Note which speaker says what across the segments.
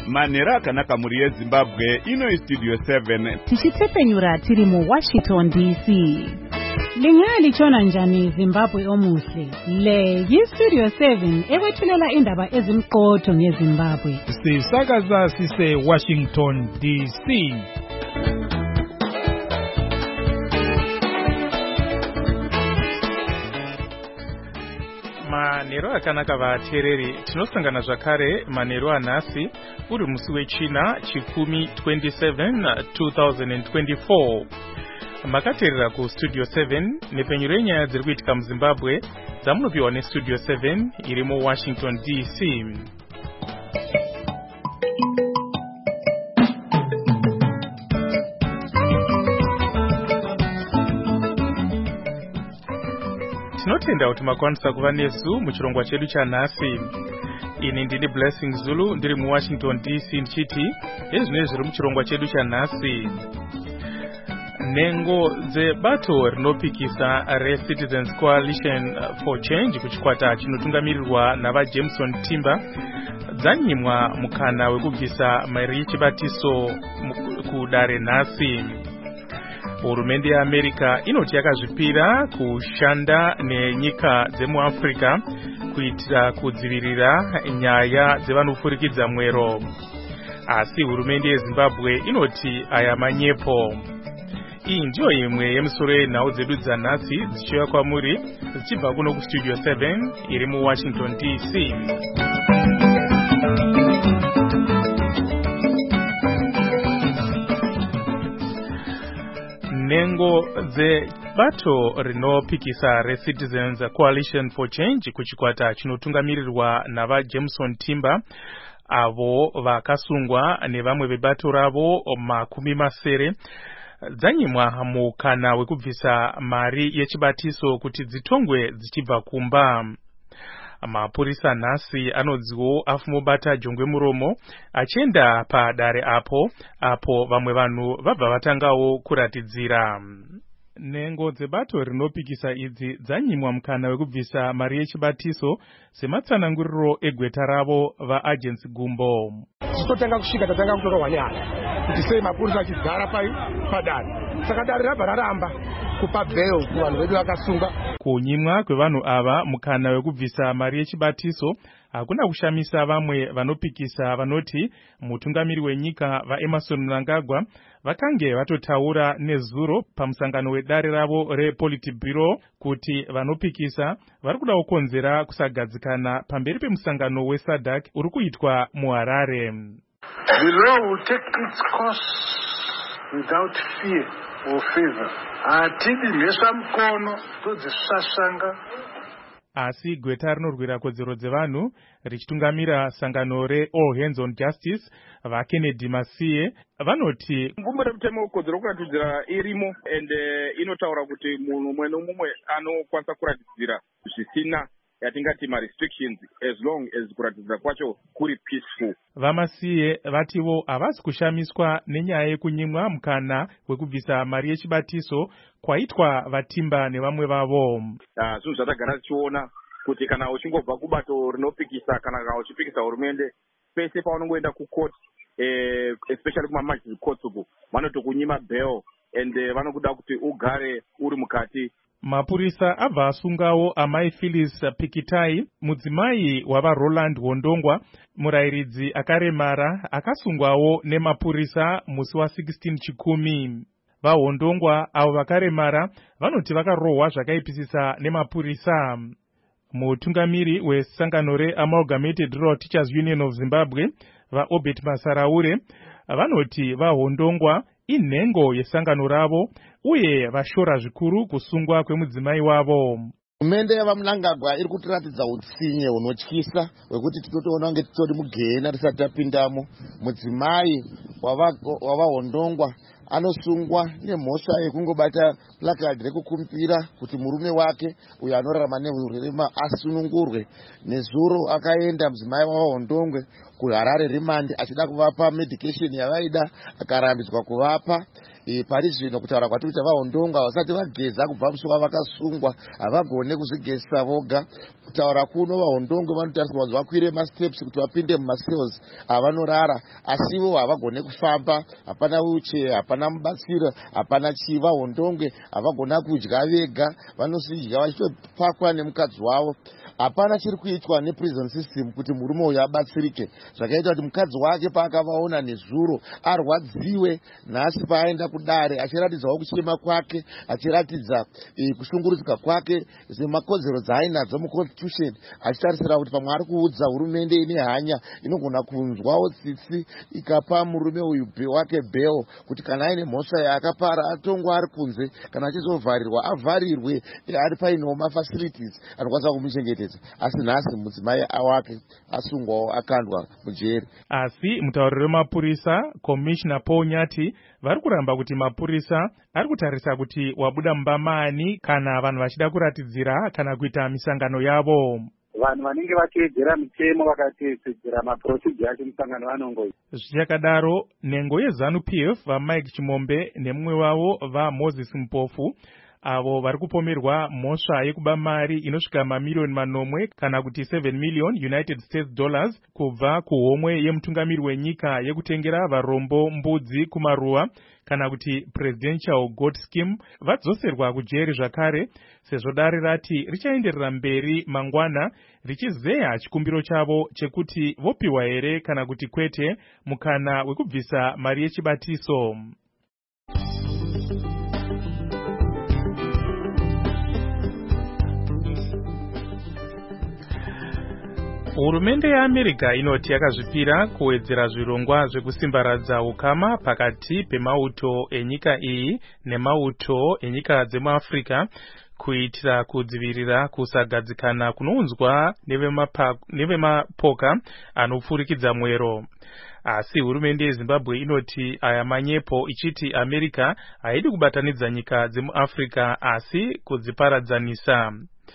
Speaker 1: Manhero akanaka muri yeZimbabwe, ino Studio 7.
Speaker 2: Tichitsepenyura tiri mu Washington DC. Lingali chona njani Zimbabwe omuhle. Le Studio 7 ewethulela indaba ezimqotho ngeZimbabwe.
Speaker 3: Sisakaza sise Washington DC. Manhero akanaka vateereri, tinosangana zvakare manhero anhasi uri musi wechina chikumi 27 2024. Makateerera kuStudio 7 nepenyuro yenyaya dziri kuitika muZimbabwe dzamunopiwa neStudio 7 iri muWashington DC. Tinotenda kuti makwanisa kuva nesu muchirongwa chedu chanhasi. Ini ndini Blessing Zulu ndiri muWashington DC ndichiti ezvinezvi zviri muchirongwa chedu chanhasi. Nhengo dzebato rinopikisa reCitizens Coalition for Change kuchikwata chinotungamirirwa navaJameson Timber dzanyimwa mukana wekubvisa mari yechibatiso kudare nhasi. Hurumende yeAmerica inoti yakazvipira kushanda nenyika dzemuAfrica kuitira kudzivirira nyaya dzevanofurikidza mwero. Asi hurumende yeZimbabwe inoti aya manyepo. Iyi ndiyo imwe yemisoro yenhau dzedu dzanhasi dzichiuya kwamuri dzichibva kuno kuStudio 7 iri muWashington DC. Nhengo dzebato rinopikisa reCitizens Coalition for Change kuchikwata chinotungamirirwa navaJameson Timber avo vakasungwa nevamwe vebato ravo makumi masere dzanyimwa mukana wekubvisa mari yechibatiso kuti dzitongwe dzichibva kumba. Mapurisa nhasi anodziwo afumobata jongwe muromo achienda padare apo vamwe vanhu vabva vatangawo kuratidzira. Nhengo dzebato rinopikisa idzi dzanyimwa mukana wekubvisa mari yechibatiso sematsananguriro egweta ravo vaAgency Gumbo.
Speaker 4: Totanga kusvika tatanga kutora wanyaya kuti sei mapurisa achigara padare. Saka dare rabva raramba kupa bail kuvanhu vedu vakasunga.
Speaker 3: Kunyimwa kwevanhu ava mukana wekubvisa mari yechibatiso hakuna kushamisa vamwe vanopikisa vanoti mutungamiri wenyika vaEmmerson Mnangagwa vakange vatotaura nezuro pamusangano wedare ravo rePolitburo kuti vanopikisa vari kuda kukonzera kusagadzikana pamberi pemusangano weSADC uri kuitwa muHarare.
Speaker 5: The law will take its course without fear or favor. Hatidi mhesva mukono todzisasanga.
Speaker 3: Asi gweta rinorwira kodzero dzevanhu richitungamira sangano reAll Hands on Justice vaKennedy Masiye vanoti
Speaker 6: mvumo remutemo kodzero kuratidzira irimo ende inotaura kuti munhu umwe nomumwe anokwanisa kuratidzira zvisina yatingati restrictions as long as kuratidzira kwacho kuri peaceful.
Speaker 3: Vamasiye vativo havasi kushamiswa nenyaya yekunyimwa mukana wekubvisa mari yechibatiso kwaitwa vaTimber nevamwe vavo.
Speaker 6: Zvinhu zvatagara tichiona kuti kana uchingobva kubato rinopikisa kana uchipikisa hurumende pese paunongoenda kucourt especially kuma-magistrate courts uko vanotokunyima bail and vanokuda kuti ugare uri mukati.
Speaker 3: Mapurisa abva asungawo amai Phyllis Pikitai, mudzimai wavaRoland Hondongwa, murayiridzi akaremara akasungwawo nemapurisa musi wa16 chikumi. VaHondongwa avo vakaremara vanoti vakarohwa zvakaipisisa nemapurisa. Mutungamiri wesangano reAmalgamated Rural Teachers Union of Zimbabwe, vaObert Masaraure, vanoti vaHondongwa inhengo yesangano ravo uye vashora zvikuru kusungwa kwemudzimai wavo.
Speaker 7: Hurumende yavaMnangagwa iri kutiratidza utsinye hunotyisa hwekuti tinotoona kunge titori mugehena tisati tapindamo. Mudzimai wavaHondongwa anosungwa nemhosva yekungobata plakadi rekukumbira kuti murume wake uyo anorarama neurema asunungurwe. Nezuro akaenda mudzimai wavaHondongwe kuHarare rimandi achida kuvapa medication yavaida akarambidzwa kuvapa. pari zvino kutaura kwatiri kuti vaondongwa vasati vageza kubva musuwa vakasungwa havagone kuzvigezisa voga. Kutaura kuno vaondongwe vanotarisirwa kuti vakwire masteps kuti vapinde mumacells avanorara, asivo havagone kufamba, hapana wheelchair, hapana mubatsiro, hapana chiva. Vaondongwe havagona kudya vega, vanosidya vachitopakwa nemukadzi wavo. Hapana chiri kuitwa neprison system kuti murume uyu abatsirike, zvakaita kuti mukadzi wake paakavaona nezuro arwadziwe. Nhasi paaenda kudare achiratidzawo kuchema kwake, achiratidza kushungurudzika kwake semakodzero dzaainadzo muconstitution, achitarisira kuti pamwe ari kuudza hurumende ine hanya inogona kunzwawo tsitsi ikapa murume uyu wake bail, kuti kana aine mhosva yaakapara atongwa ari kunze, kana achizovharirwa avharirwe ari painewo mafacilities anokwanisa kumuchengetedza. Asi nhasi mudzimai wake asungwawo akandwa mujeri.
Speaker 3: Asi mutauriro wemapurisa Commissioner Paul Nyati vari kuramba kuti mapurisa ari kutarisa kuti wabuda mumbamani kana vanhu vachida kuratidzira kana kuita misangano yavo.
Speaker 8: Vanhu vanenge vateedzera mitemo vakateedzera maprocedure acho musangano vanongoita.
Speaker 3: Zvichakadaro, nhengo yeZANU-PF vaMike Chimombe nemumwe wavo vaMoses Mpofu avo vari kupomerwa mhosva yekuba mari inosvika mamiliyoni manomwe kana kuti 7 million United States dollars kubva kuhomwe yemutungamiri wenyika yekutengera varombo mbudzi kumaruwa kana kuti presidential goat scheme vadzoserwa kujeri zvakare, sezvo dare rati richaenderera mberi mangwana richizeya chikumbiro chavo chekuti vopiwa here kana kuti kwete mukana wekubvisa mari yechibatiso. Hurumende yeAmerica inoti yakazvipira kuwedzera zvirongwa zvekusimbaradza ukama pakati pemauto enyika iyi nemauto enyika dzemuAfrica kuitira kudzivirira kusagadzikana kunounzwa nevemapoka anopfurikidza mwero. Asi hurumende yeZimbabwe inoti aya manyepo, ichiti America haidi kubatanidza nyika dzemuAfrica asi kudziparadzanisa.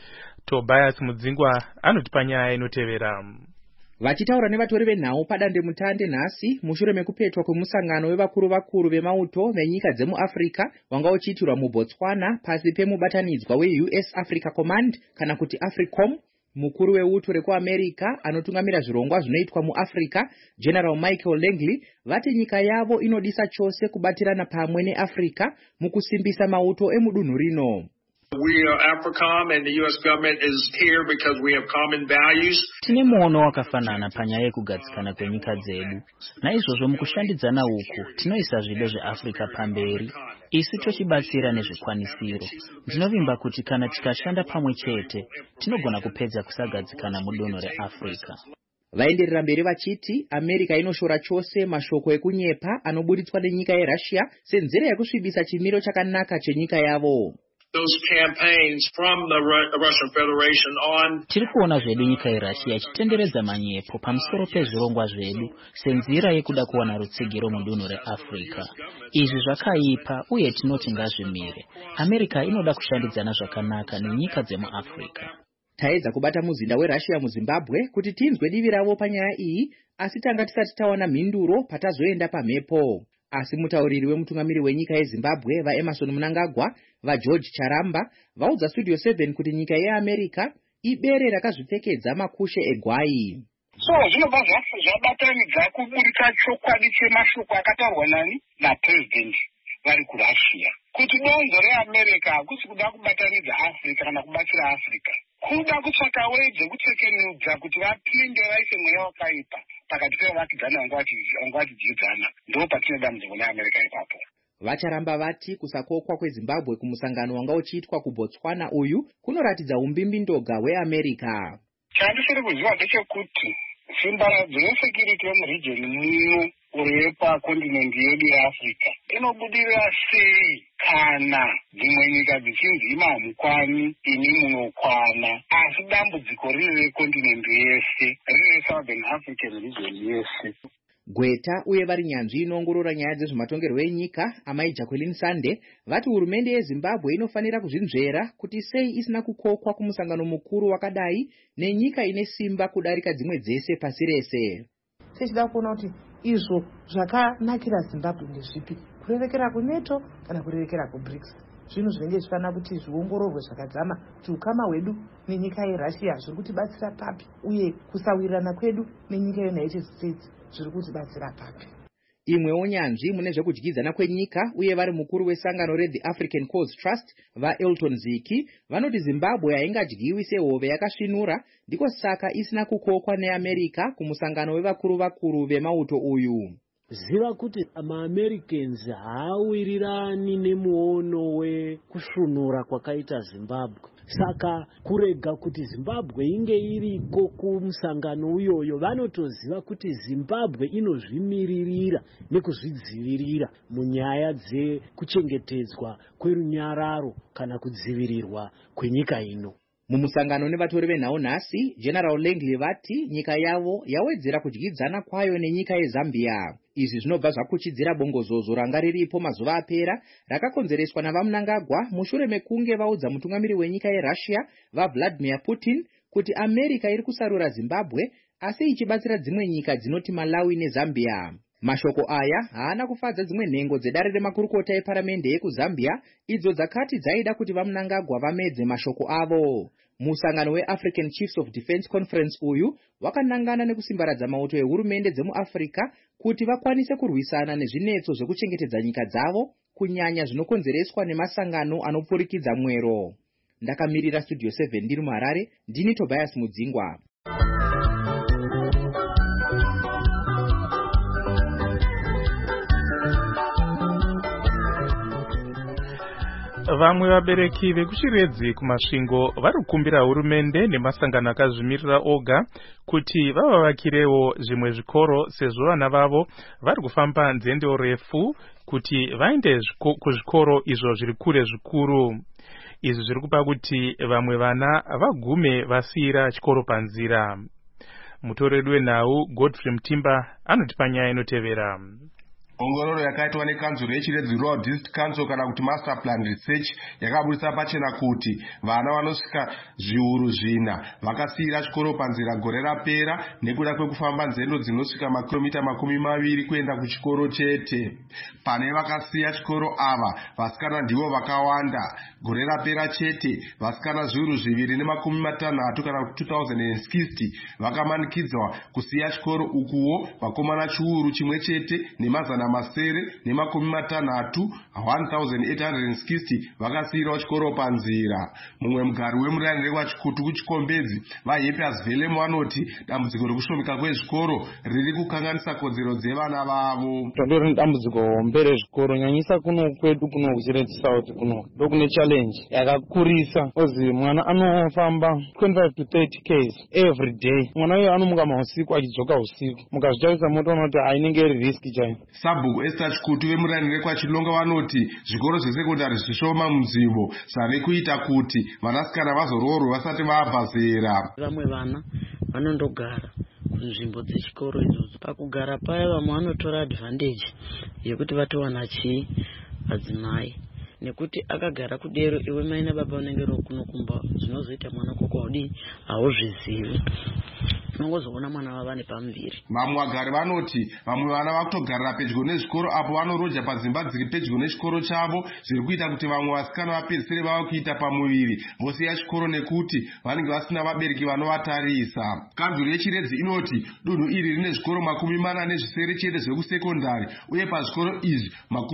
Speaker 3: Tobias Mudzingwa anoti panyaya inotevera.
Speaker 9: Vachitaura nevatori venhau padande mutande nhasi mushure mekupetwa kwemusangano wevakuru vemauto venyika dzemuAfrica wanga uchiitirwa muBotswana pasi pemubatanidzwa weUS Africa Command kana kuti AFRICOM. Mukuru weuto rekuAmerica anotungamira zvirongwa zvinoitwa muAfrica, General Michael Langley, vati nyika yavo inodisa chose kubatirana pamwe neAfrica mukusimbisa mauto emudunhu rino.
Speaker 10: We are AFRICOM and the US government is here because we have common values.
Speaker 11: Tine muono wakafanana panyaya yekugadzikana kwenyika dzedu. Naizvozvo mukushandidzana uku tinoisa zvido zveAfrica pamberi, isu tochibatsira nezvikwanisiro. Ndinovimba kuti kana tikashanda pamwe chete tinogona kupedza kusagadzikana mudunhu reAfrica.
Speaker 9: Vaenderera mberi vachiti America inoshora chose mashoko ekunyepa anoburitswa nenyika yeRussia senzira yekusvibisa chimiro chakanaka chenyika yavo.
Speaker 10: Those campaigns from the Russian Federation on.
Speaker 11: Tiri kuona zvedu nyika yeRussia ichitenderedza manyepo pamusoro pezvirongwa zvedu senzira yekuda kuwana rutsigiro mudunhu reAfrica. Izvi zvakaipa uye tinoti ngazvimire. America inoda kushandidzana zvakanaka nenyika dzemuAfrica.
Speaker 9: Taedza kubata muzinda weRussia muZimbabwe kuti tinzwe divi ravo panyaya iyi, asi tanga tisati tawana mhinduro patazoenda pamhepo. Asi mutauriri wemutungamiri wenyika yeZimbabwe vaEmerson Mnangagwa vaGeorge Charamba vaudza Studio 7 kuti nyika yeAmerica ibere rakazvipfekedza makushe egwai.
Speaker 5: So zvinobva zvabatanidza kuburika chokwadi chemashoko akataurwa napresident vari kuRussia kuti donzo reAmerica hakusi kuda kubatanidza Africa kana kubatsira Africa, kuda kutsvaka wedze kutsekenudza kuti vapinde vaise mweya wakaipa pakati pevakidzana vanga vachidzidzana. Ndo patinoda mudzogo neAmerica ipapo.
Speaker 9: Vacharamba vati kusakokwa kweZimbabwe kumusangano wanga uchiitwa kuBotswana uyu kunoratidza umbimbindoga weAmerica.
Speaker 5: Chandisiri kuziva ndechekuti simbaradzo yesecurity yemuregion muno uri pakondinendi yedu yeAfrica inobudirira sei kana dzimwe nyika dzichinzi imamukwani ini munokwana, asi dambudziko riri rekondinendi yese, riri Southern African region yese.
Speaker 9: Gweta uye vari nyanzvi inoongorora nyaya dzezvematongerwo enyika amai Jacqueline Sande vati hurumende yeZimbabwe inofanira kuzvinzvera kuti sei isina kukokwa kumusangano mukuru wakadai nenyika ine simba kudarika dzimwe dzese pasi rese.
Speaker 12: Tichida kuona kuti izvo zvakanakira Zimbabwe ndezvipi kurerekera kuneto kana kurerekera kubrics. Zvinhu zvinenge zvifanira kuti zviongororwe zvakadzama kuti ukama hwedu nenyika yeRussia zviri kutibatsira papi, uye kusawirirana kwedu nenyika yeUnited States zviri kutibatsira papi.
Speaker 9: Imwewo nyanzvi mune zvekudyidzana kwenyika uye vari mukuru wesangano reThe African Cause Trust vaElton Ziki vanoti Zimbabwe haingadyiwi sehove yakasvinura, ndiko saka isina kukokwa neAmerica kumusangano wevakuru vemauto uyu.
Speaker 13: Ziva kuti maAmericans haawirirani nemuono wekusvinura kwakaita Zimbabwe. Saka kurega kuti Zimbabwe inge iriko kumusangano uyoyo, vanotoziva kuti Zimbabwe inozvimiririra nekuzvidzivirira munyaya dzekuchengetedzwa kwerunyararo kana kudzivirirwa kwenyika ino.
Speaker 9: Mumusangano nevatori venhau nhasi, General Langley vati nyika yavo yawedzera kudyidzana kwayo nenyika yeZambia. Izvi zvinobva zvakuchidzira bongozozo ranga riripo mazuva apera rakakonzereswa navaMnangagwa mushure mekunge vaudza mutungamiri wenyika yeRussia vaVladimir Putin kuti America iri kusarura Zimbabwe asi ichibatsira dzimwe nyika dzinoti Malawi neZambia. Mashoko aya haana kufadza dzimwe nhengo dzedare remakurukota eparamende ekuZambia idzo dzakati dzaida kuti vaMnangagwa vamedze mashoko avo. Musangano weAfrican Chiefs of Defence Conference uyu wakanangana nekusimbaradza mauto ehurumende dzemuAfrica kuti vakwanise kurwisana nezvinetso zvekuchengetedza nyika dzavo, kunyanya zvinokonzereswa nemasangano anopfurikidza mwero. Ndakamirira Studio 7 ndiri muHarare, ndini Tobias Mudzingwa.
Speaker 3: Vamwe vabereki vekuchiredzi kumasvingo vari kukumbira hurumende nemasangano akazvimirira oga kuti vavavakirewo zvimwe zvikoro sezvo vana vavo vari kufamba nzendo refu kuti vaende kuzvikoro izvo zviri kure zvikuru. Izvi zviri kupa kuti vamwe vana vagume vasiyira chikoro panzira. Mutoreri wenhau Godfrey Mutimba anotipa nyaya inotevera.
Speaker 14: Ongororo yakaitwa nekanzuro yechiredzi Rural District Council kana kuti Master Plan Research yakabudisa pachena kuti vana vanosvika zviuru 4 vakasiyira chikoro panzira gore rapera nekuda kwekufamba nzendo dzinosvika makilomita 20 kuenda kuchikoro chete. Pane vakasiya chikoro ava, vasikana ndivo vakawanda. Gore rapera chete vasikana zviuru 250 kana 2060 vakamanikidzwa kusiya chikoro ukuwo, vakomana chiuru chimwe chete nemazana masere nemakumi 6 1860 vakasiyirawo chikoro panzira. Mumwe mugari wemuranire wachikutu kuchikombedzi vaHappers Valley vanoti dambudziko rekushomeka kwezvikoro riri kukanganisa kodzero dzevana vavo.
Speaker 15: Tandori dambudziko hombe rezvikoro nyanyisa kuno kwedu kuno kuchiredzi South kuno ndokune challenge yakakurisa. Ozi mwana anofamba 25 to 30 km every day. Mwana uyo anomuka mausiku achidzoka usiku. Mukazvitarisa motoona kuti ainenge iri risk chayo.
Speaker 14: Sabhuku Esther Chikutu vemuranire kwachilonga vanoti zvikoro zvesekondari zvishoma munzvimbo zvave kuita kuti vanasikana vazoroorwe vasati vabva zera.
Speaker 16: Vamwe vana vanondogara kunzvimbo dzechikoro idzodzo. Pakugara paya vamwe vanotora advantage yekuti vatowana chii madzimai, nekuti akagara kudero iwe mai nababa unenge kunokumba zvinozoita mwana koko audi hauzvizivi. Unongozoona mwana vava nepamuviri.
Speaker 14: Vamwe vagari vanoti vamwe vana vakutogarira pedyo nezvikoro apo vanoroja padzimba dziri pedyo nechikoro chavo, zviri kuita kuti vamwe vasikana vapedzisire vava kuita pamuviri vosiya chikoro nekuti vanenge vasina vabereki vanovatarisa. Kanzuro yechiredzi inoti dunhu iri rine zvikoro 40 chete zvekusekondari, uye pazvikoro izvi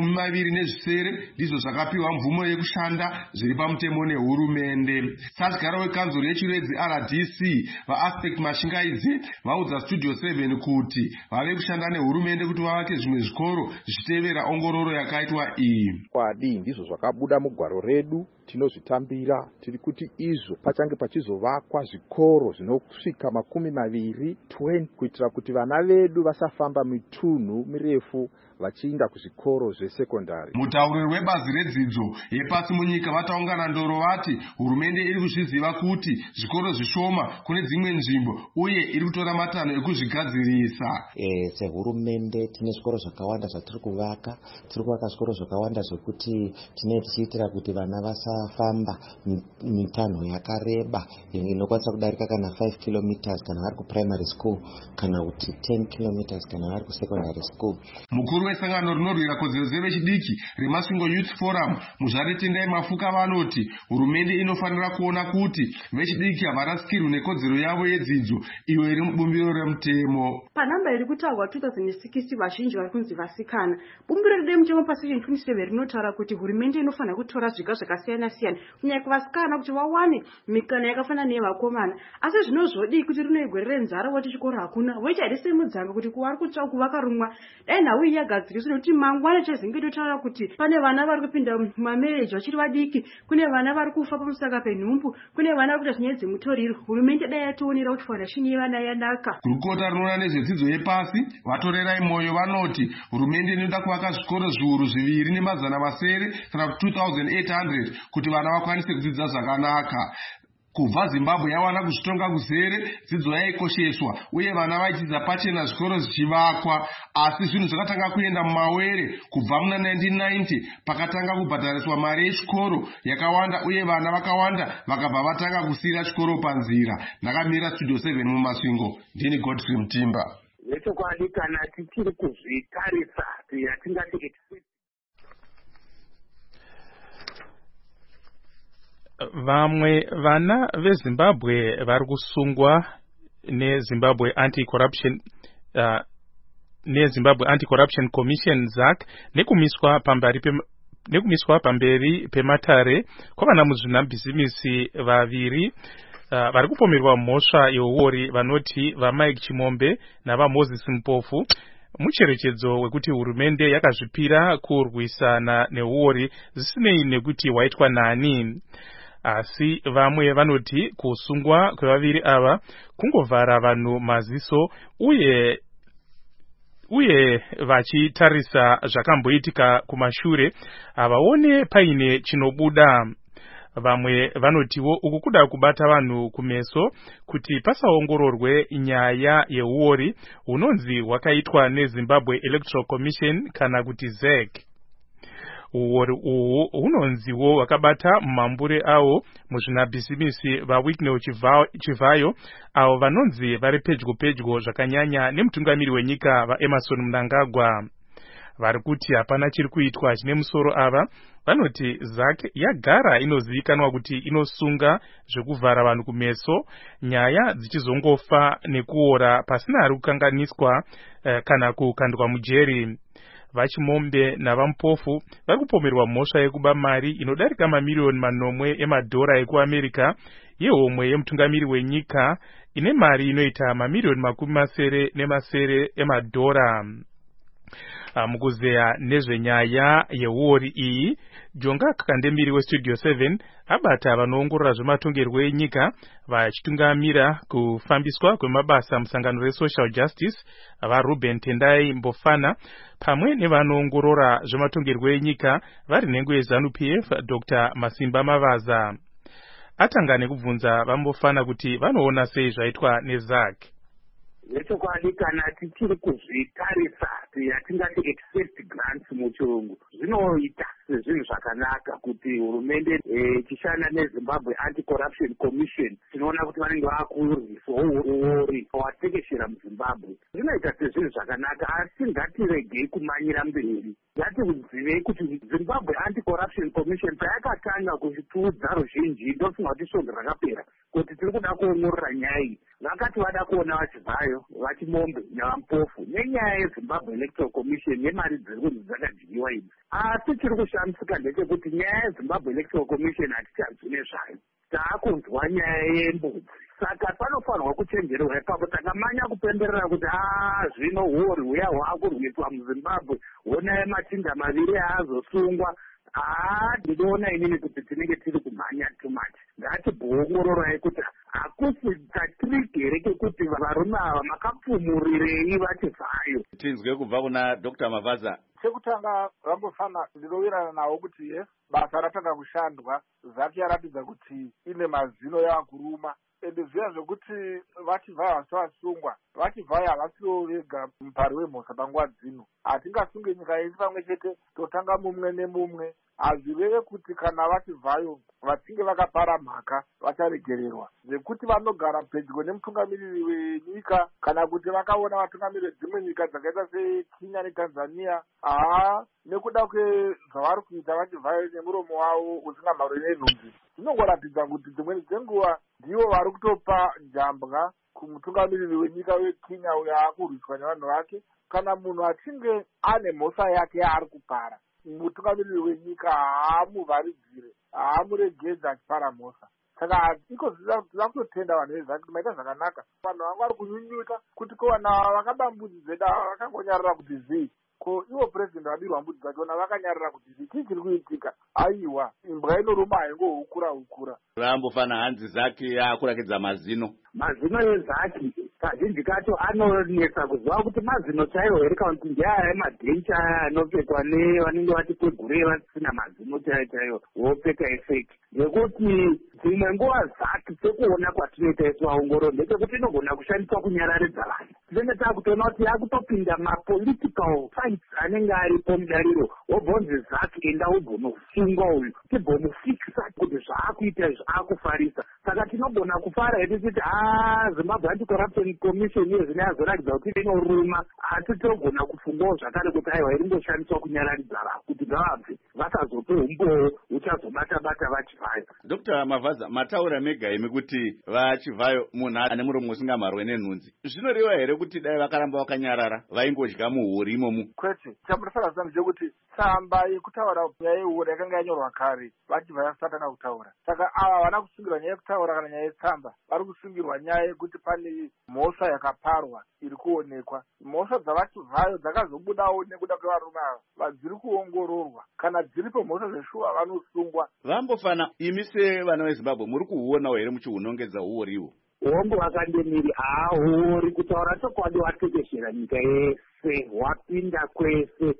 Speaker 14: 20 ndizvo zvakapiwa mvumo yekushanda zviri pamutemo nehurumende. Satyara wekanzuro yechiredzi RDC vaAspect Mashingai vaudza Studio 7 kuti vave kushanda nehurumende kuti vavake zvimwe zvikoro zvichitevera ongororo yakaitwa iyi.
Speaker 17: Kwadi ndizvo zvakabuda mugwaro redu, tinozvitambira tiri kuti izvo pachange pachizovakwa zvikoro zvinosvika 20 kuitira kuti vana vedu vasafamba mitunhu mirefu vachiinda kuzvikoro zvesekondari.
Speaker 14: Mutauriri webazi redzidzo yepasi munyika vataungana ndoro vati hurumende iri kuzviziva kuti zvikoro zvishoma kune dzimwe nzvimbo uye iri kutora matanho ekuzvigadzirisa.
Speaker 18: Sehurumende tine zvikoro zvakawanda zvatiri kuvaka. Tiri kuvaka zvikoro zvakawanda zvokuti tine tichiitira kuti vana vasafamba mitanho yakareba inokwanisa kudarika kana 5 kilometers kana vari kuprimary school kana kuti 10 kilometers kana vari kusecondary school.
Speaker 14: Mukuru wesangano rinorwira kodzero dzevechidiki reMasvingo Youth Forum Muzvare Tendai Mafuka vanoti hurumende inofanira kuona kuti vechidiki havarasikirwi nekodzero yavo yedzidzo iyo iri mubumbiro remutemo.
Speaker 19: Panhamba iri kutaurwa 2060 vazhinji vari kunzi vasikana. Bumbiro remutemo pasection 27 rinotaura kuti hurumende inofanira kutora zviga zvakasiyana siyana kunyanya kuvasikana kuti vawane mikana yakafanana neyevakomana. Asi zvinozvodii kuti rinoigwerere nzara wati chikoro hakuna wecharise mudzanga kuti kuvari kutsva kuvakarumwa. Dai nhau iyi yagadziriswa kuti mangwana chazenge totaura kuti pane vana vari kupinda mumamereji vachiri vadiki, kune vana vari kufa pamusaka penhumbu, kune vana vari kuita zvinyaya dzemutoriro. Hurumende dai yationera kuti foundation yevana yanaka.
Speaker 14: Gurukota rinoona nezvedzidzo yepasi vatorerai moyo vanoti hurumende inoda kuvaka zvikoro zviuru 2,700 kana 2,800 kuti vana vakwanise kudzidza zvakanaka. Kubva Zimbabwe yawana kuzvitonga kuzere, dzidzo yaikosheswa uye vana vaidzidza pachena zvikoro zvichivakwa, asi zvinhu zvakatanga kuenda mumawere kubva muna 1990 pakatanga kubhadhariswa mari yechikoro yakawanda uye vana vakawanda vakabva vatanga kusiyira chikoro panzira. Ndakamira Studio 7 muMasvingo, ndini Godfrey Mutimba.
Speaker 5: Nechokwadi kana tichiri kuzvitarisa yatingati
Speaker 3: vamwe vana veZimbabwe vari kusungwa neZimbabwe Anti-Corruption Commission ZAC nekumiswa pamberi pematare kwavana muzvinabhizimisi vaviri vari kupomerwa mhosva yeuori vanoti vaMike Chimombe navaMoses Mpofu mucherechedzo wekuti hurumende yakazvipira kurwisana neuori zvisinei nekuti waitwa nani. Asi vamwe vanoti kusungwa kwevaviri ava kungovhara vanhu maziso uye vachitarisa zvakamboitika kumashure havaone paine chinobuda. Vamwe vanotiwo uku kuda kubata vanhu kumeso kuti pasaongororwe nyaya yeuori hunonzi hwakaitwa neZimbabwe Electoral Commission kana kuti ZEC. Uori uhu hunonziwo wakabata mumambure awo muzvinabhizimisi vaWicknell Chivayo avo vanonzi vari pedyo zvakanyanya nemutungamiri wenyika vaEmmerson Mnangagwa. Vari kuti hapana chiri kuitwa chine musoro ava vanoti ZAC yagara inozivikanwa kuti inosunga zvekuvhara vanhu kumeso, nyaya dzichizongofa nekuora pasina ari kukanganiswa kana kukandwa mujeri. VaChimombe navaMpofu vari kupomerwa mhosva yekuba mari inodarika mamiliyoni manomwe emadhora ekuAmerica yehomwe yemutungamiri wenyika ine mari inoita mamiliyoni 70 emadhora. Mukuzeya nezvenyaya yeuori iyi, Jonga Kakandemiri weStudio 7 abata vanoongorora zvematongerwo enyika vachitungamira kufambiswa kwemabasa musangano reSocial Justice vaRuben Tendai Mbofana pamwe nevanoongorora zvematongerwo enyika vari nhengo yeZANU-PF Dr. Masimba Mavaza. Atanga nekubvunza vaMbofana kuti vanoona sei zvaitwa neZAC.
Speaker 5: Nechokwadi kana tichiri kuzvitarisa yatingati accept grants muchirungu zvinoita sezvinhu zvakanaka kuti hurumende ichishanda neZimbabwe Anti-Corruption Commission tinoona kuti vanenge vakurwisawo uori hwatekeshera muZimbabwe. Zvinoita sezvinhu zvakanaka asi ngatiregei kumanyira mberi. Ngatizivei kuti Zimbabwe Anti-Corruption Commission payakatanga kuchitiudza ruzhinji ndofunga kuti shongo rakapera kuti tiri kuda kuongorora nyaya iyi. Vakati vada kuona vaChivayo, vaChimombe navaMpofu nenyaya yeZimbabwe Electoral Commission nemari dziri kunzi dzakadyiwa idzi. Asi chiri kushamisika ndechekuti nyaya yeZimbabwe Electoral Commission hatichazivi nezvayo. Taakunzwa nyaya yembudzi. Saka panofanirwa kuchenjererwa ipapo takamanya kupemberera kuti zvino uori huya hwaakurwiswa muZimbabwe honai matinda maviri aazosungwa. Ndinoona inini kuti tinenge tiri kumhanya too much. Ngatibongororai kuti hakusi katriki here kekuti varume ava makapfumurirei vaChivayo.
Speaker 1: Tinzwe kubva kuna Dr. Mavaza.
Speaker 17: Chekutanga vambofana ndinowirirana nawo kuti basa ratanga kushandwa ZAC yaratidza kuti ine mazino yavakuruma
Speaker 4: ende zviya zvokuti vachivhaya vasi vasungwa, vachivhaya havasiwo vega mupari wemhosva panguva dzino. Hatingasunge nyika yese pamwe chete totanga mumwe nemumwe. Hazvireve kuti kana vachivhayo vachinge vakapara mhaka vacharegererwa, zvekuti vanogara pedyo nemutungamiriri wenyika kana kuti vakaona vatungamiriri vedzimwe nyika dzakaita seKenya neTanzania, nekuda kwezvavari kuita vachivhayo nemuromo wavo usingamarwe nenhunzi, zvinongoratidza kuti dzimweni dzenguva ndivo vari kutopa njambwa kumutungamiriri wenyika weKenya uyo aakurwiswa nevanhu vake. Kana munhu achinge ane mhosva yake yaari kupara, mutungamiriri wenyika haamuvharidzire, haamuregedza achipara mhosva. Saka iko zvida kutotenda vanhu vezake kuti maita zvakanaka. Vanhu vanga vari kunyunyuta kuti ko vana vakabambudzi dzeda vakangonyarara kuti zii, ko ivo purezidendi vabirwa mbudzi dzachona vakanyarara kuti zii, chii chiri kuitika? Aiwa, imbwa inoruma haingohukura.
Speaker 1: Vambofana hanzi zake akurakidza mazino
Speaker 8: ezaki kazhinji kacho anonetsa kuziva kuti mazino chaiwo here kana kuti ndeaya emadhencha aya anopfekwa nevanenge vati kwegure vasina mazino chaiwo vopfeka efeki. Ngekuti dzimwe nguva zaki sekuona kwatinoita isu vaongorori ndechekuti inogona kushandiswa kunyararidza vanhu. Tinenge takutoona kuti yakutopinda mapolitical fights anenge aripo mudariro, wobvonzi zaki enda ubvonosungwa uyu tibvomufikisa kuti zvaakuita izvi akufarisa. Saka tinogona kufara hedu kuti Zimbabwe Anti-Corruption Commission iyo zvine yazorakidza kuti inoruma, asi tinogona kufungawo zvakare kuti aiwa iringoshandiswa kunyararidza vanhu kuti ngavabve vasazope umbowo uchazobata-bata vachivhayo.
Speaker 1: Dr. Mavhaza, mataura mega imi kuti vachivhayo munhu ane muromo usingamarwe nenhunzi. Zvinoreva here kuti dai vakaramba vakanyarara vaingodya muhuri imomo?
Speaker 4: Kwete, chamurasara zano ndechekuti tsamba yekutaura nyaya yehure yakanga yanyorwa kare, vachivhayo vasatanga kutaura. Saka ava havana kusungirwa nyaya yekutaura kana nyaya yetsamba, vari kusungirwa nyaya yekuti pane mhosva yakaparwa iri kuonekwa. Mhosva dzavachivhayo dzakazobudawo nekuda kwevarume ava, dziri kuongororwa. Kana dziripo mhosva zveshuwa vanosungwa.
Speaker 1: Vambofana imi sevana veZimbabwe muri kuhuonawo here muchihunongedza huoriwo?
Speaker 8: Hombo vakandemiri haahori kutaura chokwadi watekeshera nyika yese, wapinda kwese.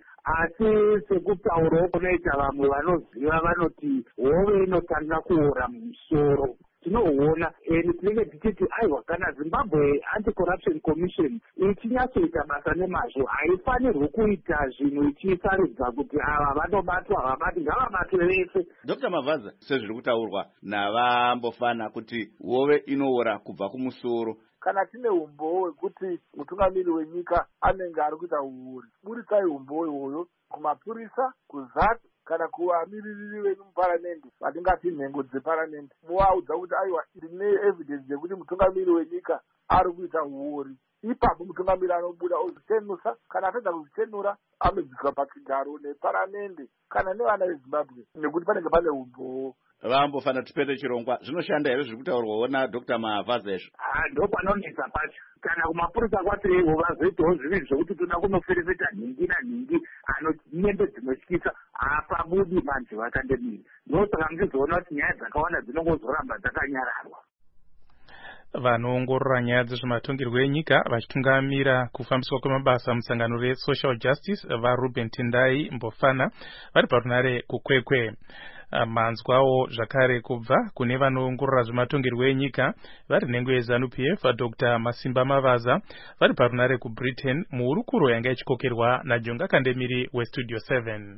Speaker 8: Asi sekutaurawo kunoita vamwe vanoziva vanoti hove inotanga kuora mumusoro. Tinohuona tinenge tichiti aiwa kana Zimbabwe Anti-Corruption Commission ichinyatsoita basa nemazvo haifanirwi kuita zvinhu ichisaridza kuti ava vanobatwa havabati ngavabatwe vese.
Speaker 1: Dr. Mavhaza, sezviri kutaurwa navambofana kuti hove inoora kubva kumusoro,
Speaker 4: kana tine umbowo hwekuti mutungamiriri wenyika anenge ari kuita uori, buritsai umbowo iwoyo kumapurisa, kuzaki kana kuvamiriri venyu muparamende vatingati nhengo dzeparamende, muvaudza kuti aiwa ndine evidence yekuti mutungamiriri wenyika ari kuita uori. Ipapo mutungamiriri anobuda ozvitenusa, kana apedza kuzvitenura amedziswa pachigaro neparamende kana nevana veZimbabwe, nekuti panenge pane umbowo.
Speaker 1: Vambofana tipete chirongwa zvinoshanda here zviri kutaurwawo naDr. Mavhaza izvo?
Speaker 8: Ndo panonetsa pacho. Kana kumapurisa kwatirewo vazoitawo zviviri zvokuti toda kunoferefeta nhingi nanhingi nyembe dzinotyisa, hapabudi manje vakandemiri. Ndosaka muchizoona kuti nyaya dzakawanda dzinongozoramba dzakanyararwa.
Speaker 3: Vanoongorora nyaya dzezvematongerwo enyika vachitungamira kufambiswa kwemabasa musangano reSocial Justice vaRuben Tendai Mbofana vari parunare kukwekwe. Manzwawo zvakare kubva kune vanoongorora zvematongerwo enyika vari nhengo yeZANU-PF Dr. Masimba Mavaza vari parunare kuBritain muhurukuro yanga ichikokerwa naJonga Kandemiri weStudio 7.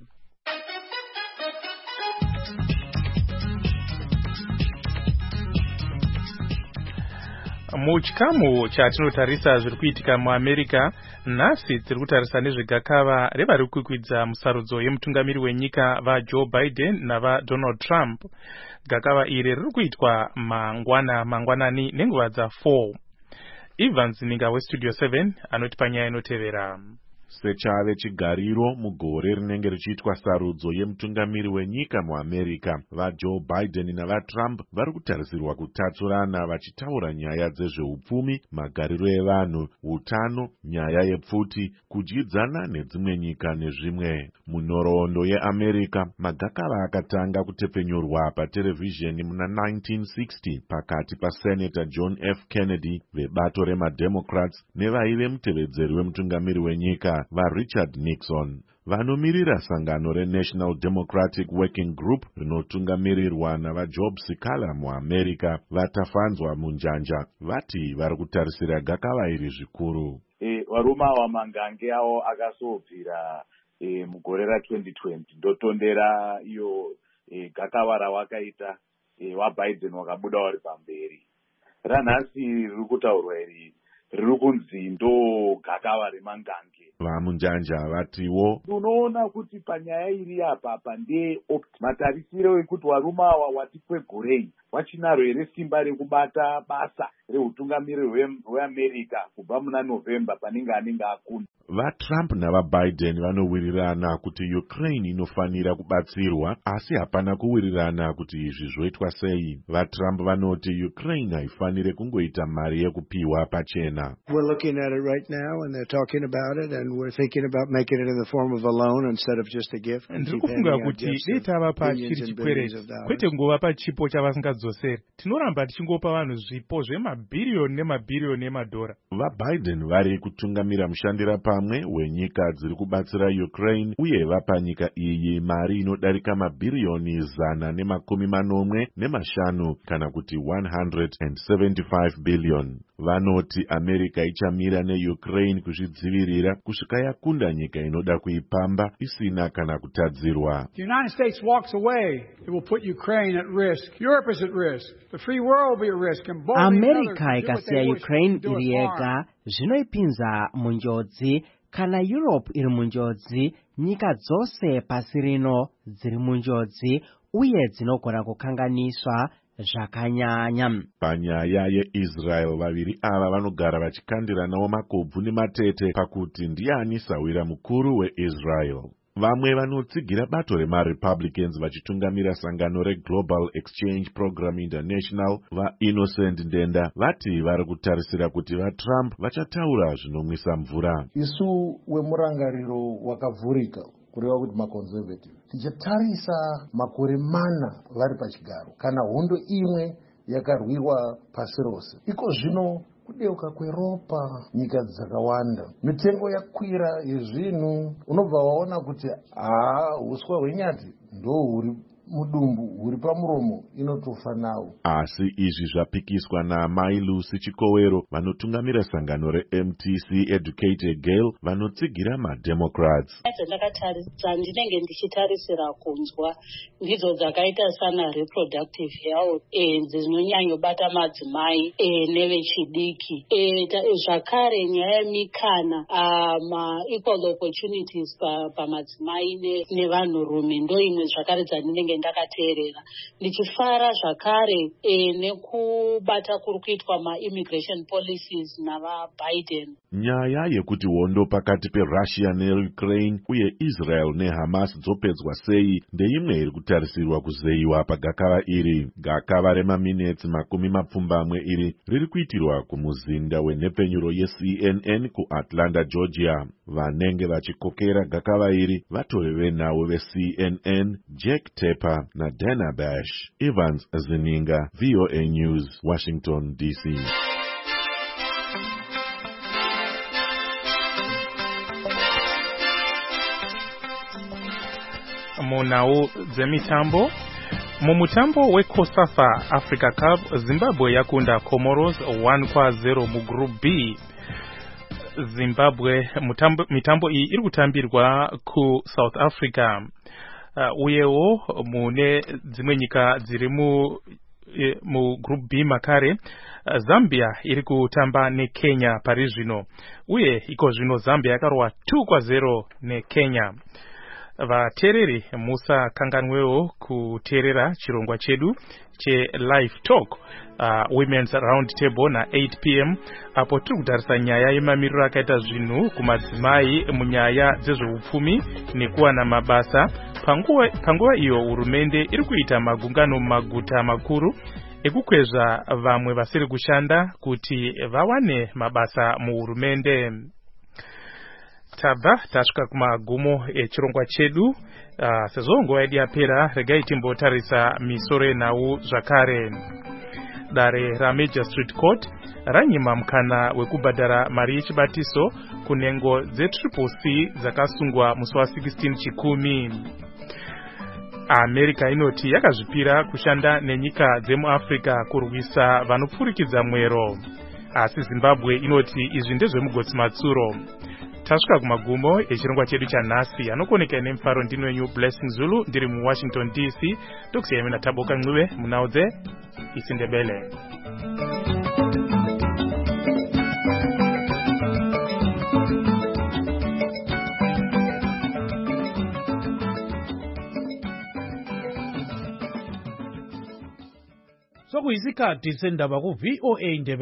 Speaker 3: Muchikamu chatinotarisa zviri kuitika muAmerica, nhasi tiri kutarisa nezvegakava revari kukwikwidza musarudzo yemutungamiri wenyika vaJoe Biden navaDonald Trump. Gakava iri riri kuitwa mangwanani nenguva dza4. Evans Ninga weStudio 7 anoti panyaya inotevera.
Speaker 20: Sechave chigariro mugore rinenge richiitwa sarudzo yemutungamiri wenyika muAmerica, vaJoe Biden navaTrump vari kutarisirwa kutatsurana vachitaura nyaya dzezveupfumi, magariro evanhu, utano, nyaya yepfuti, kudyidzana nedzimwe nyika nezvimwe. Munhoroondo yeAmerica, magakava akatanga kutepfenyurwa paterevhizheni muna 1960 pakati paSenator John F. Kennedy vebato remademocrats nevaive mutevedzeri wemutungamiri wenyika America vaRichard Nixon. Vanomirira sangano reNational Democratic Working Group rinotungamirirwa navaJob Sikala muAmerica vatafanzwa munjanja vati vari kutarisira gakava iri zvikuru.
Speaker 21: Varume ava mangange avo akazobvira mugore ra2020 ndotondera iyo gakava rawakaita waBiden wakabuda wari pamberi. Ranhasi riri kutaurwa iri riri kunzi ndo gakava remangange.
Speaker 20: Vamunjanja vatiwo
Speaker 21: unoona kuti panyaya iri apa matarisiro ekuti varume ava wati kwegorei wachinaro here simba rekubata basa reutungamiriri hweAmerica kubva muna November panenge anenge akunda.
Speaker 20: VaTrump navaBiden vanowirirana kuti Ukraine inofanira kubatsirwa, asi hapana kuwirirana kuti izvi zvoitwa sei. VaTrump vanoti Ukraine haifanire kungoita mari yekupiwa pachena.
Speaker 22: We're looking at it right now and they're talking about it and we're thinking about making it in the form of a loan instead of just a gift.
Speaker 3: Ndikufunga kuti data vapa chiri chikwereti kwete ngovapa chipo chavasingadzoseri. Tinoramba tichingopa vanhu zvipo zvemabhiriyoni nemabhiriyoni emadhora.
Speaker 20: VaBiden vari kutungamira mushandira pamwe wenyika dziri kubatsira Ukraine uye vapa nyika iyi mari inodarika mabhiriyoni 115 kana kuti 175 billion. Vanoti America ichamira neUkraine kuzvidzivirira kusvika yakunda nyika inoda kuipamba isina kana kutadzirwa.
Speaker 23: The United States walks away, it will put Ukraine at risk. Europe is at risk. The free world will be at risk.
Speaker 24: America ikasiya Ukraine iri yega zvinoipinza munjodzi. Kana Europe iri munjodzi, nyika dzose pasi rino dziri munjodzi uye dzinogona kukanganiswa zvakanyanya.
Speaker 20: Panyaya yeIsrael vaviri ava vanogara vachikandiranawo makobvu nematete pakuti ndiani sawira mukuru weIsrael. Vamwe vanotsigira bato remaRepublicans vachitungamira sangano reGlobal Exchange Program International vaInnocent Ndenda vati vari kutarisira kuti vaTrump vachataura zvinomwisa mvura.
Speaker 25: Isu wemurangariro wakavhurika kureva kuti maconservative tichatarisa makore 4 vari pachigaro kana hondo imwe yakarwirwa pasi rose. Iko zvino kudeuka kweropa nyika dzakawanda, mitengo yakwira yezvinhu, unobva waona kuti uswa hwenyati ndo huri mudumbu huri pamuromo inotofa nawo.
Speaker 20: Asi izvi zvapikiswa naMai Lucy Chikowero vanotungamira sangano reMTC Educated Girl vanotsigira maDemocrats.
Speaker 26: Dzandakatarisa ndinenge ndichitarisira kunzwa ndidzo dzakaita sana reproductive health dzinonyanyobata madzimai nevechidiki, zvakare nyaya yemikana equal opportunities pamadzimai nevanhurume ndo imwe zvakare dzandinenge ndakateerera ndichifara zvakare nekubata kuri kuitwa maimmigration policies navaBiden.
Speaker 20: Nyaya yekuti hondo pakati peRussia neUkraine uye Israel neHamas dzopedzwa sei ndeimwe iri kutarisirwa kuzeyiwa pagakava iri. Gakava remaminitsi 20 iri riri kuitirwa kumuzinda wenhepfenyuro yeCNN kuAtlanta, Georgia. Vanenge vachikokera gakava iri vatori venhau veCNN, Jack Tepper na Dana Bash. Evans Zininga, VOA News, Washington, D.C.
Speaker 3: Munau dzemitambo. Mumutambo weCOSAFA Africa Cup, Zimbabwe yakunda Comoros 1-0 mugroup B. Zimbabwe mitambo iyi iri kutambirwa ku South Africa. Uyewo mune dzimwe nyika dziri mu group B makare. Zambia iri kutamba neKenya pari zvino. Uye iko zvino Zambia yakarwa 2-0 neKenya. Vatereri musa kanganwewo kuterera chirongwa chedu che live talk women's round table na 8 p.m. apo tiri kutarisa nyaya yemamiriro akaita zvinhu kumadzimai munyaya dzezveupfumi nekuwana mabasa. Panguva iyo hurumende iri kuita magungano mumaguta makuru ekukwezva vamwe vasiri kushanda kuti vawane mabasa muhurumende. Tabva tasvika kumagumo echirongwa chedu. Sezvo nguva yedu yapera, regai timbotarisa misoro yenhau zvakare. dare raMajor Street Court ranyima mukana wekubhadhara mari yechibatiso kunhengo dzeCCC dzakasungwa musi wa16 chikumi. America inoti yakazvipira kushanda nenyika dzemuAfrica kurwisa vanopfurikidza mwero, asi Zimbabwe inoti izvi ndezvemugotsi matsuro. Tasvika kumagumo echirongwa chedu chanhasi, anokoneka nemufaro ndino wenyu Blessing Zulu ndiri muWashington DC. Tokusiyai mina Taboka Ncube munhau dzeIsiNdebele.
Speaker 2: Sokuyisikhathi sendaba ku VOA Ndebele.